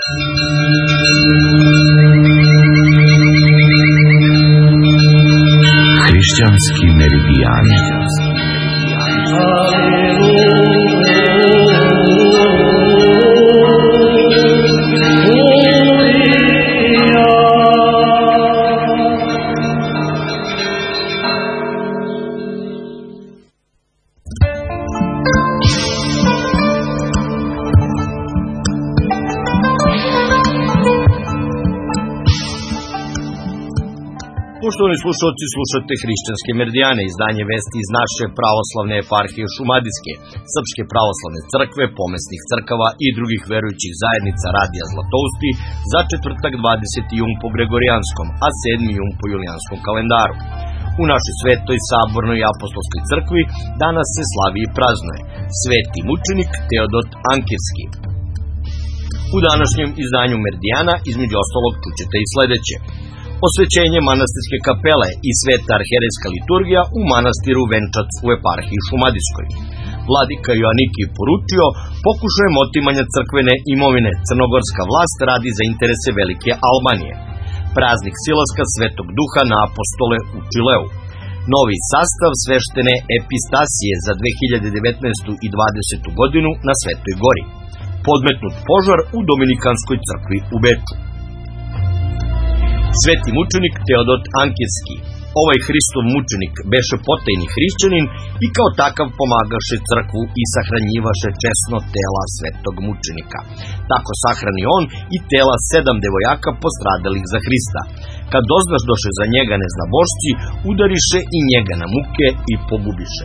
Hrišćanski meridijani. Poštovani slušalci, slušate Hrišćanske meridijane, izdanje vesti iz naše pravoslavne eparhije Šumadijske, Srpske pravoslavne crkve, pomesnih crkava i drugih verujućih zajednica Radija Zlatousti za četvrtak 20. jun po Gregorijanskom, a 7. jun po Julijanskom kalendaru. U našoj svetoj, sabornoj i apostolskoj crkvi danas se slavi i praznuje sveti mučenik Teodot Ankirski. U današnjem izdanju Meridijana između ostalog čućete i sledeće: osvećenje manastirske kapele i sveta arherejska liturgija u manastiru Venčac u eparhiji Šumadijskoj. Vladika Joanikij poručio pokušajem otimanja crkvene imovine crnogorska vlast radi za interese Velike Albanije. Praznik silaska Svetog Duha na apostole u Čileu. Novi sastav sveštene epistasije za 2019. i 2020. godinu na Svetoj Gori. Podmetnut požar u Dominikanskoj crkvi u Beču. Sveti mučenik Teodot Ankirski. Ovaj Hristov mučenik beše potajni hrišćanin i kao takav pomagaše crkvu i sahranjivaše česno tela svetog mučenika. Tako sahrani on i tela 7 devojaka postradalih za Hrista. Kad doznaš za njega neznabošci, udariše i njega na muke i pogubiše.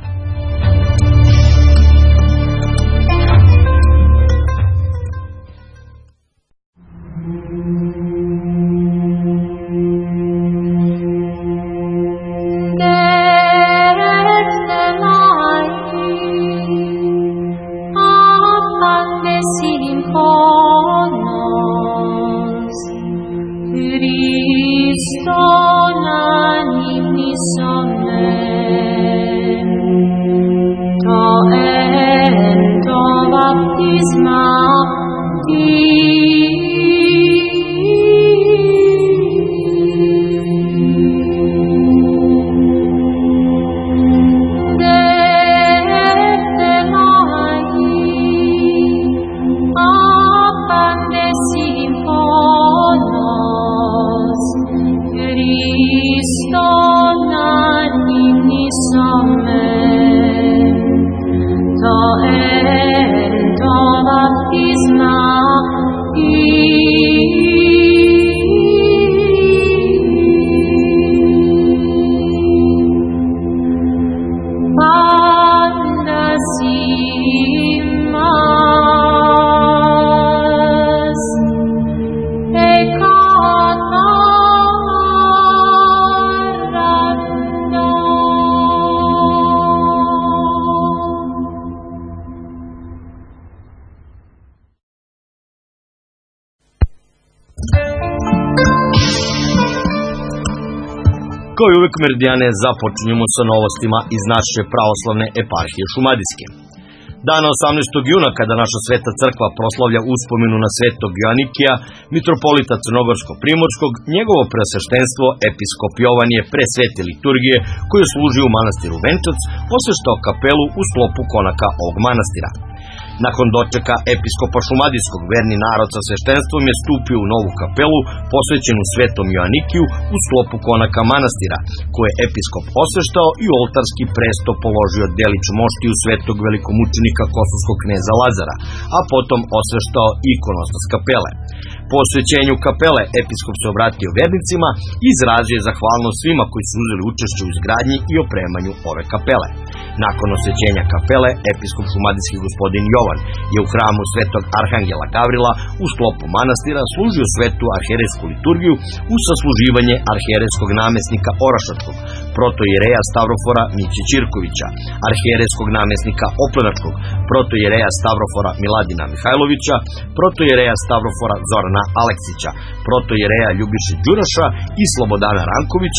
Kao i uvek meridijane započinjemo sa novostima iz naše pravoslavne eparhije Šumadijske. Dana 18. juna, kada naša sveta crkva proslavlja uspomenu na svetog Joanikija, mitropolita Crnogorsko-Primorskog, njegovo preosveštenstvo episkop Jovan je pre svete liturgije, koju služi u manastiru Venčac, posveštao kapelu u sklopu konaka ovog manastira. Nakon dočeka episkopa Šumadijskog, verni narod sa sveštenstvom je stupio u novu kapelu posvećenu svetom Joanikiju u sklopu konaka manastira, koje je episkop osveštao i u oltarski presto položio delić moštiju svetog velikomučenika kosovskog kneza Lazara, a potom osveštao ikonostas kapele. Po osvećenju kapele episkop se obratio vernicima i izrazio zahvalnost svima koji su uzeli učešće u izgradnji i opremanju ove kapele. Nakon osvećenja kapele, episkop šumadijski gospodin Jovan je u hramu svetog arhangela Gavrila u sklopu manastira služio svetu arherejsku liturgiju uz sasluživanje arherejskog namesnika Orašačkog, protoijereja Stavrofora Miće Ćirkovića, arherejskog namesnika Oplenačkog, protoijereja Stavrofora Miladina Mihajlovića, protoijereja Stavrofora Zorana Aleksića, protoijereja Ljubiše Đuraša i Slobodana Rankovića,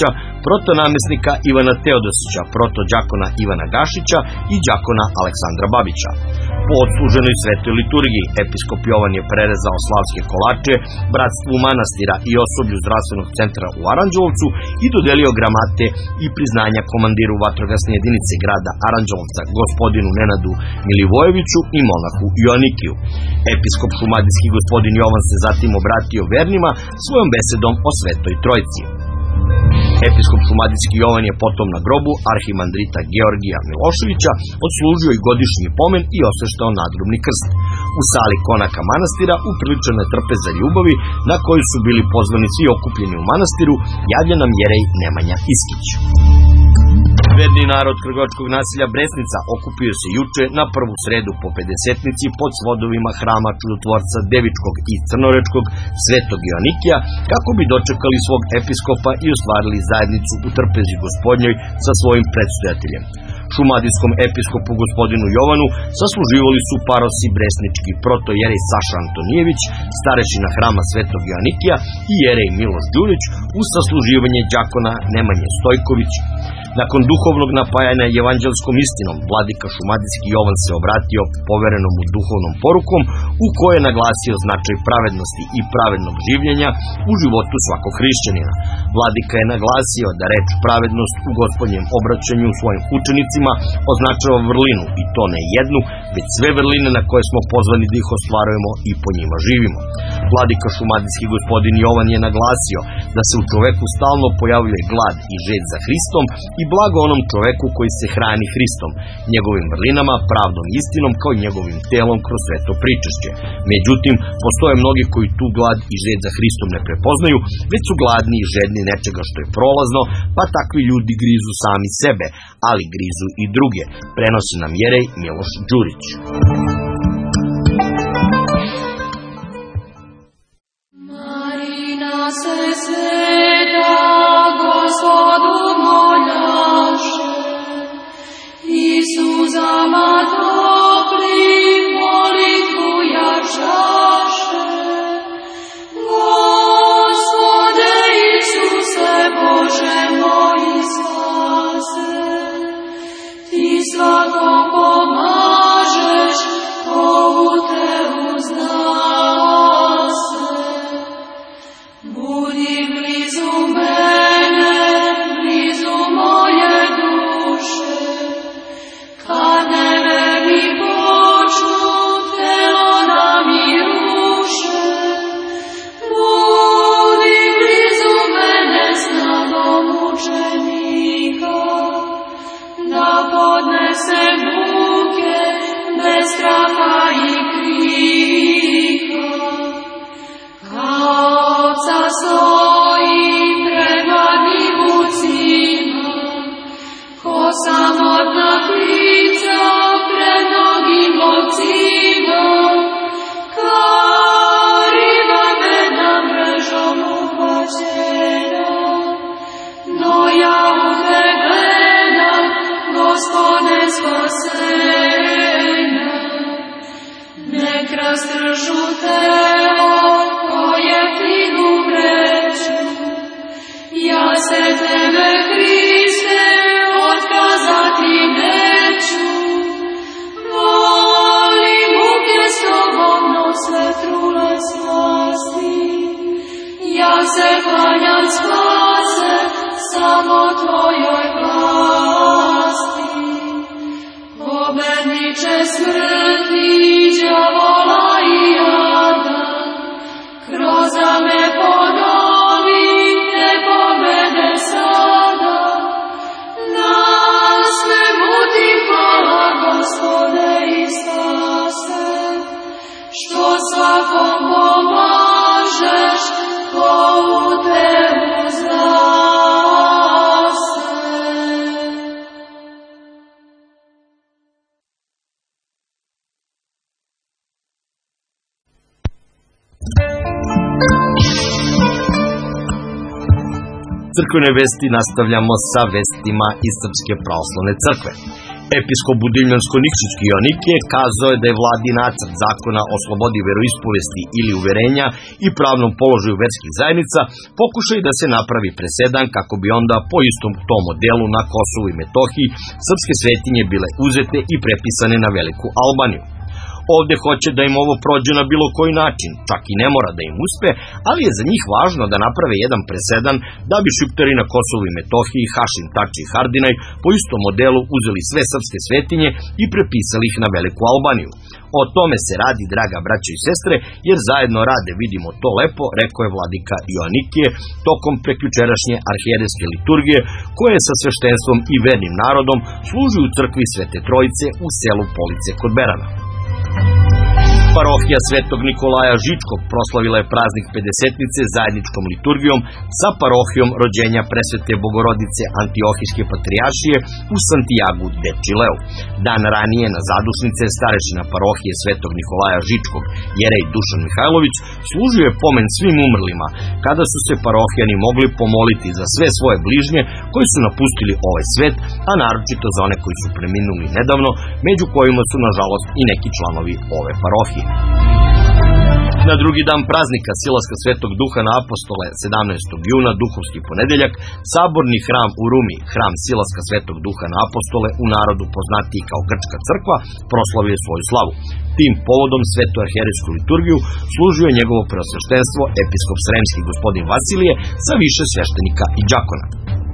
protonamjesnika Ivana Teodosića, protođakona Ivana Gašića i đakona Aleksandra Babića. Po odsluženoj svetoj liturgiji, episkop Jovan je prerezao slavske kolače bratstvu manastira i osoblju zdravstvenog centra u Aranđelovcu i dodelio gramate i priznanja komandiru vatrogasne jedinice grada Aranđelovca, gospodinu Nenadu Milivojeviću i monahu Joanikiju. Episkop šumadijski gospodin Jovan se zatim obratio vernima svojom besedom o Svetoj Trojci. Episkop šumadijski Jovan je potom na grobu arhimandrita Georgija Miloševića odslužio i godišnji pomen i osveštao nadgrobni krst. U sali konaka manastira upriličena je trpeza ljubavi na koju su bili pozvani svi okupljeni u manastiru, javlja nam jerej Nemanja Iskić. Verni narod Krgovačkog naselja Bresnica okupio se juče na prvu sredu po Pedesetnici pod svodovima hrama Čudotvorca Devičkog i Crnorečkog Svetog Joanikija kako bi dočekali svog episkopa i ostvarili zajednicu u trpezi gospodnjoj sa svojim predstojateljem. Šumadijskom episkopu gospodinu Jovanu sasluživali su parosi Bresnički protojerej Saša Antonijević, starešina hrama Svetog Joanikija i jerej Miloš Đurić uz sasluživanje đakona Nemanje Stojković. Nakon duhovnog napajanja evanđelskom istinom, vladika šumadijski Jovan se obratio poverenom mu duhovnom porukom u kojoj je naglasio značaj pravednosti i pravednog življenja u životu svakog hrišćanina. Vladika je naglasio da reč pravednost u gospodnjem obraćanju svojim učenicima označava vrlinu i to ne jednu, već sve vrline na koje smo pozvani da ih ostvarujemo i po njima živimo. Vladika šumadijski gospodin Jovan je naglasio da se u čoveku stalno pojavljuje glad i želj za Hristom i blago onom čoveku koji se hrani Hristom, njegovim vrlinama, pravdom i istinom kao i njegovim telom kroz sveto pričešće. Međutim, postoje mnogi koji tu glad i želj za Hristom ne prepoznaju, već su gladni i žedni nečega što je prolazno, pa takvi ljudi grizu sami sebe, ali grizu i druge, prenosi nam jerej Miloš Đurić. Crkvene vesti nastavljamo sa vestima iz Srpske pravoslavne crkve. Episkop Budimljansko-Nikšićki Joanikije kazao je da je vladin nacrt zakona o slobodi veroispovesti ili uverenja i pravnom položaju verskih zajednica pokušaj da se napravi presedan kako bi onda po istom tom modelu na Kosovu i Metohiji srpske svetinje bile uzete i prepisane na Veliku Albaniju. Ovde hoće da im ovo prođe na bilo koji način, čak i ne mora da im uspe, ali je za njih važno da naprave jedan presedan da bi Šiptari na Kosovu i Metohiji, Hašim Tači i Haradinaj po istom modelu uzeli sve srpske svetinje i prepisali ih na Veliku Albaniju. O tome se radi, draga braćo i sestre, jer zajedno rade, vidimo to lepo, rekao je vladika Joanikije tokom prekjučerašnje arhijerejske liturgije, koja je sa sveštenstvom i vernim narodom služi u crkvi Svete Trojice u selu Police kod Berana. Parohija Svetog Nikolaja Žičkog proslavila je praznik Pedesetnice zajedničkom liturgijom sa parohijom rođenja presvete Bogorodice Antiohijske patrijaršije u Santiagu de Chileu. Dan ranije na zadušnice starešina parohije Svetog Nikolaja Žičkog, jerej Dušan Mihajlović, služio je pomen svim umrlima, kada su se parohijani mogli pomoliti za sve svoje bližnje koji su napustili ovaj svet, a naročito za one koji su preminuli nedavno, među kojima su nažalost i neki članovi ove parohije. Na drugi dan praznika Silaska Svetog Duha na Apostole 17. juna, duhovski ponedeljak, saborni hram u Rumi, hram Silaska Svetog Duha na Apostole, u narodu poznatiji kao Grčka crkva, proslavio je svoju slavu. Tim povodom svetu arhijerejsku liturgiju služio je njegovo preosveštenstvo episkop Sremski gospodin Vasilije sa više sveštenika i đakona.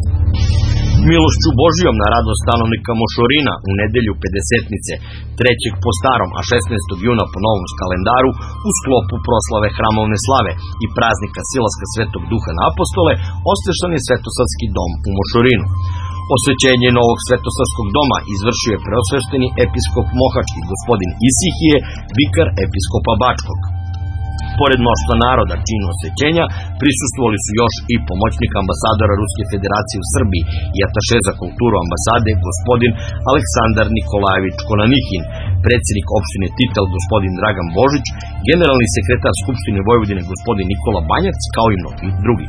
Milošću Božijom na radost stanovnika Mošorina u nedelju Pedesetnice, 3. po starom, a 16. juna po novom kalendaru, u sklopu proslave hramovne slave i praznika Silaska Svetog Duha na Apostole, osveštan je Svetosavski dom u Mošorinu. Osvećenje novog Svetosavskog doma izvršio je preosvešteni episkop Mohački gospodin Isihije, vikar episkopa Bačkog. Pored mnoštva naroda činu osvećenja, prisustvovali su još i pomoćnik ambasadora Ruske federacije u Srbiji i ataše za kulturu ambasade gospodin Aleksandar Nikolajević Konanihin, predsjednik opštine Titel gospodin Dragan Božić, generalni sekretar Skupštine Vojvodine gospodin Nikola Banjac, kao i mnogi drugi.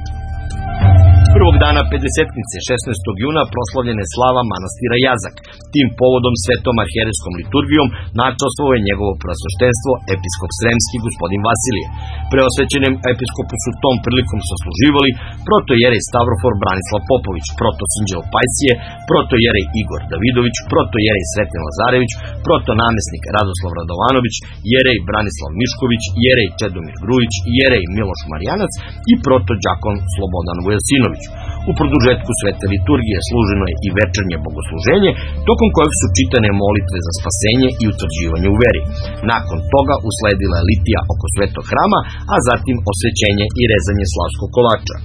Prvog dana Pedesetnice, 16. juna, proslavljena je slava manastira Jazak. Tim povodom svetom arhijerejskom liturgijom načastvovao je njegovo preosveštenstvo episkop Sremski gospodin Vasilije. Preosvećenim episkopu su tom prilikom sasluživali protojerej Stavrofor Branislav Popović, protosinđel Pajsije, protojerej Igor Davidović, protojerej Sreten Lazarević, protonamesnik Radoslav Radovanović, jerej Branislav Mišković, jerej Čedomir Grujić, jerej Miloš Marijanac i protođakon Slobodan Vujasinović. U produžetku svete liturgije služeno je i večernje bogosluženje, tokom kojeg su čitane molitve za spasenje i utvrđivanje u veri. Nakon toga usledila je litija oko svetog hrama, a zatim osvećenje i rezanje slavskog kolača.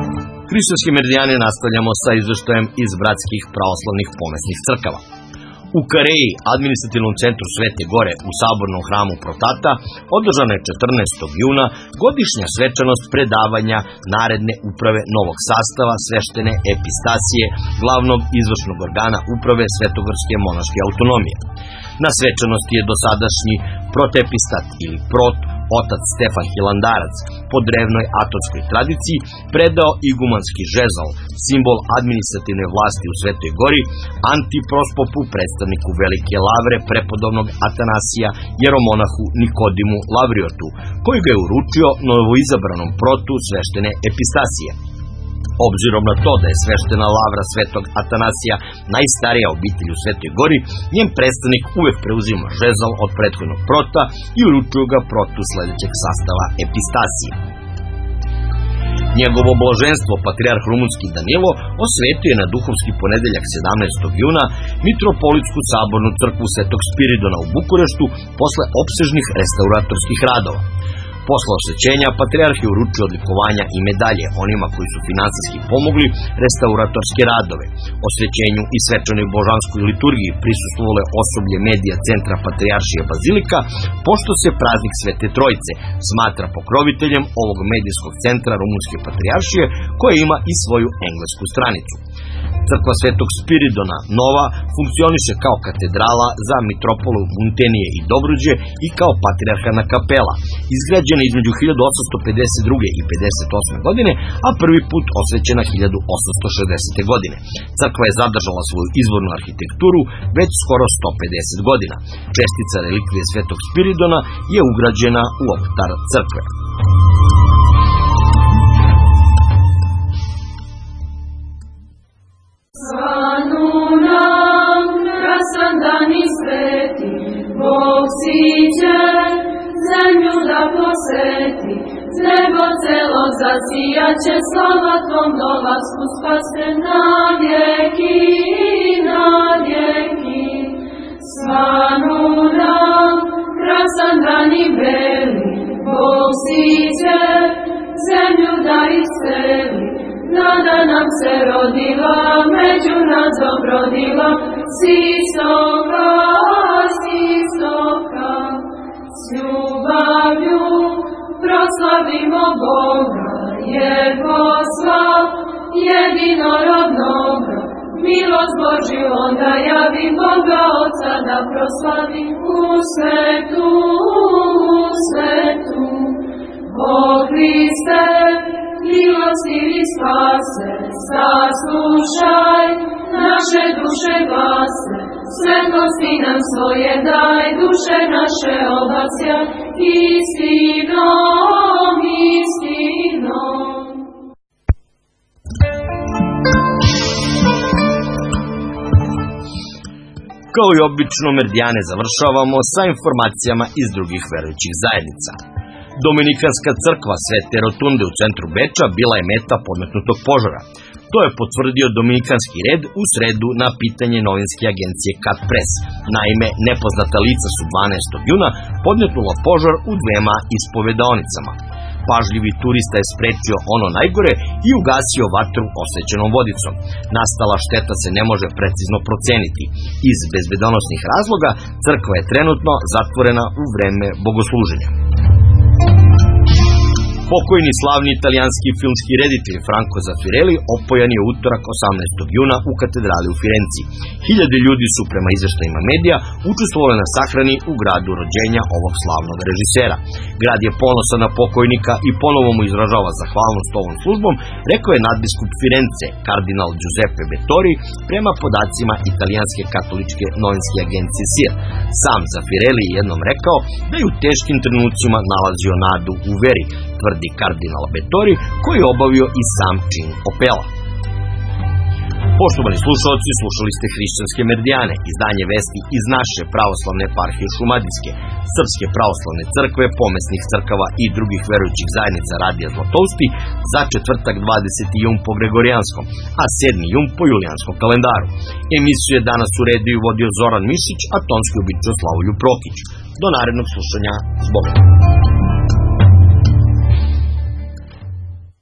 Hrišćanski meridijani nastavljamo sa izveštajem iz bratskih pravoslavnih pomesnih crkava. U Kareji, administrativnom centru Svete Gore u sabornom hramu Protata, održana je 14. juna godišnja svečanost predavanja naredne uprave novog sastava sveštene epistasije, glavnog izvršnog organa uprave Svetogorske monaške autonomije. Na svečanosti je dosadašnji protepistat ili prot, otac Stefan Hilandarac, po drevnoj atonskoj tradiciji, predao igumanski žezal, simbol administrativne vlasti u Svetoj Gori, antiprospopu, predstavniku Velike Lavre, prepodobnog Atanasija, jeromonahu Nikodimu Lavriotu, koji ga je uručio novoizabranom protu sveštene epistasije. Obzirom na to da je sveštena lavra svetog Atanasija najstarija obitelj u Svetoj Gori, njen predstavnik uvek preuzima žezal od prethodnog prota i uručuju ga protu sledećeg sastava epistasije. Njegovo blaženstvo, patrijarh rumunski Danilo, osvetio je na duhovski ponedeljak 17. juna mitropolitsku sabornu crkvu Svetog Spiridona u Bukureštu posle opsežnih restauratorskih radova. Posle osvećenja, patrijarh je uručio odlikovanja i medalje onima koji su finansijski pomogli restauratorske radove. Osvećenju i svečanoj božanskoj liturgiji prisustvovalo je osoblje medija centra Patrijaršije Bazilika, pošto se praznik Svete Trojice smatra pokroviteljem ovog medijskog centra Rumunske patrijaršije, koja ima i svoju englesku stranicu. Crkva Svetog Spiridona Nova funkcioniše kao katedrala za mitropolu Muntenije i Dobruđe i kao patrijarhana kapela, izgrađena između 1852. i 58. godine, a prvi put osvećena 1860. godine. Crkva je zadržala svoju izvornu arhitekturu već skoro 150 godina. Čestica relikvije Svetog Spiridona je ugrađena u oltar crkve. Svanu nam, krasan dan i sveti, Bog siđe, zemlju da poseti, nebo celo zasijaće, slava tvom dolasku spaste na vjeki, na vjeki. Svanu nam, krasan dan i beli, Bog siđe, zemlju da iseli, nada nam se rodila, među nas obrodila, sisoka, sisoka. S ljubavlju proslavimo Boga, jer poslao jedinorodnoga. Milost Božju onda javi, Boga Oca da proslavi u svetu, u svetu. O Hriste, milostivi spase, saslušaj naše duše glase, svetlosti nam svoje daj, duše naše obasja, istinom, istinom. Kao i obično, Meridiane završavamo sa informacijama iz drugih verujućih zajednica. Dominikanska crkva Svete Rotunde u centru Beča bila je meta podmetnutog požara. To je potvrdio Dominikanski red u sredu na pitanje novinske agencije Cat Press. Naime, nepoznata lica su 12. juna podmetnula požar u dvema ispovedaonicama. Pažljivi turista je sprečio ono najgore i ugasio vatru osvećenom vodicom. Nastala šteta se ne može precizno proceniti. Iz bezbedonosnih razloga crkva je trenutno zatvorena u vreme bogosluženja. Pokojni slavni italijanski filmski reditelj Franco Zeffirelli opojan je utorak 18. juna u katedrali u Firenci. Hiljade ljudi su, prema izveštajima medija, učestvovali na sahrani u gradu rođenja ovog slavnog režisera. Grad je ponosan na pokojnika i ponovo mu izražava zahvalnost ovom službom, rekao je nadbiskup Firence, kardinal Giuseppe Bettori, prema podacima italijanske katoličke novinske agencije SIR. Sam Zeffirelli je jednom rekao da je u teškim trenucima nalazio nadu u veri, tvrdi kardinal Bettori, koji je obavio i sam čin opela. Poštovani slušalci, slušali ste Hrišćanske Meridiane, izdanje vesti iz naše pravoslavne eparhije Šumadijske, Srpske pravoslavne crkve, pomesnih crkava i drugih verujućih zajednica Radija Zlatousti za četvrtak 20. jun po Gregorijanskom, a 7. jun po julijanskom kalendaru. Emisiju je danas uredio i vodio Zoran Mišić, a tonski običao Slavulju Prokić. Do narednog slušanja, zbogom.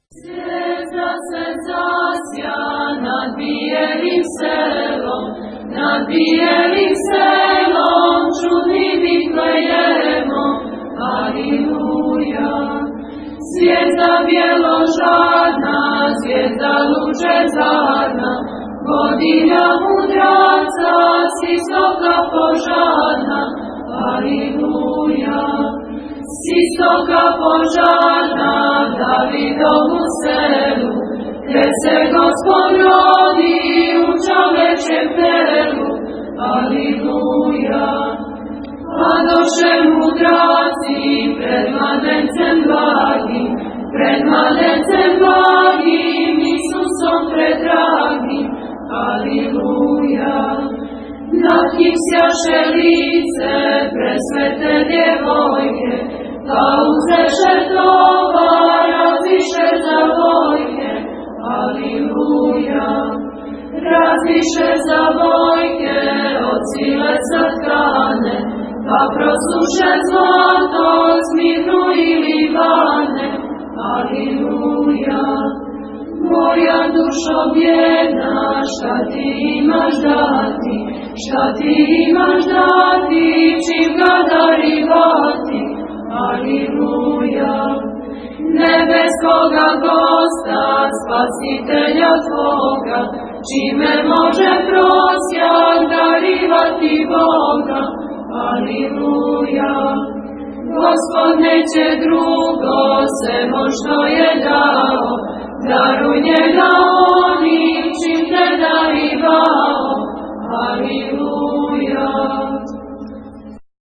Se zasja nad bijelim selom, nad bijelim selom, čudnim Vitlejemom, Aliluja. Zvijezda bjeložadna, zvijezda lučezarna, vodilja mudraca, s istoka požarna, Aliluja. S istoka požarna, Davidovu selu, gdje se Gospod rodi u čovečjem telu, Aliluja. Padoše mudraci pred mladencem blagim, Isusom predragim, Aliluja. Natkipsjaše lice presvete djevojke, pa uzeše tovar, razviše za vojke, Aliluja. Razviše za vojke od sile satkane, pa prosuše zlato, smirnu i Libane, Aliluja. Moja dušo bjedna, šta ti imaš dati, čim ga darivati, Aliluja. Nebeskoga gosta, spasitelja tvoga, čime može prosjak darivati Boga, Aliluja. Gospod neće drugo, sem on što je dao, daruj njega